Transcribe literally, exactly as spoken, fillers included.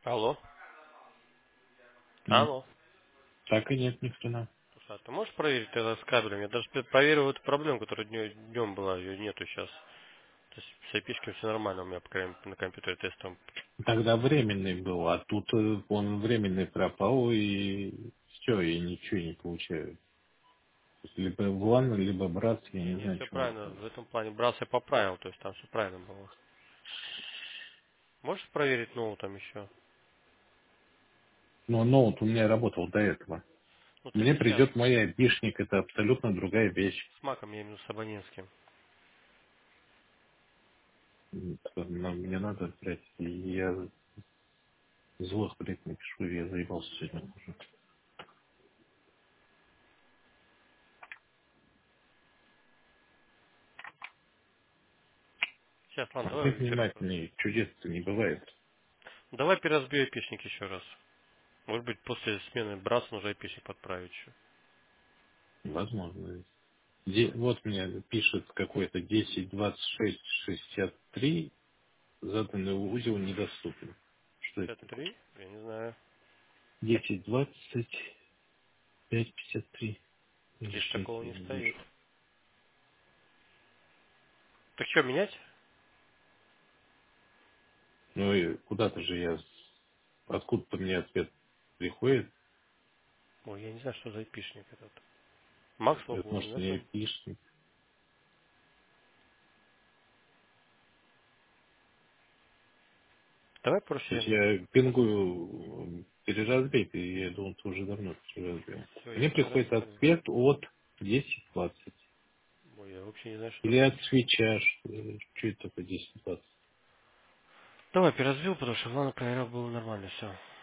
Алло. М, Алло. Так и нет ни хрена. Слушай, а ты можешь проверить тогда с кабелем? Я даже пе- проверил эту проблему, которая днем была, ее нету сейчас. То есть с айпишками все нормально у меня, по крайней мере, на компьютере тестом. Тогда временный был, а тут э, он временный пропал, и все, и ничего не получаю. То есть либо Ван, либо брат, я Не, не не, знаю, все что надо правильно. делать. В этом плане брался я поправил, то есть там все правильно было. Можешь проверить новую там еще? Но ноут у меня работал до этого. Ну ты Мне сейчас придет мой айпишник, это абсолютно другая вещь. с маком, я именно с абонентским. М, но Мне надо, блядь, и я злых, блядь, напишу, я заебался сегодня уже. Сейчас, ладно, Ты давай вечером. внимательнее, чудес-то не бывает. Давай переразбей айпишник еще раз. Может быть, после смены браться нужно айпишник подправить еще. Возможно. Де- вот мне пишет какой-то десять двадцать шесть шестьдесят три. Заданный узел недоступен. Что это такое? пятьдесят три? Я не знаю. десять двадцать пять пятьдесят три или Здесь что это, такого я не не стоит. вижу. Так что, менять? Ну и куда-то же я, с- откуда-то мне ответ приходит, Ой, я не знаю, что за айпишник этот. Макс это Логун, не может знаю, что. мне пишет. Давай То есть проще. я пингую переразбейт, и я думал, ты уже давно переразбил. Все, я Мне приходит переразбираю. ответ от десять двадцать. Ой, я вообще не знаю, что Или такое. от свеча, что, что это такое десять двадцать. Давай переразбил, потому что главное проверял, было нормально все.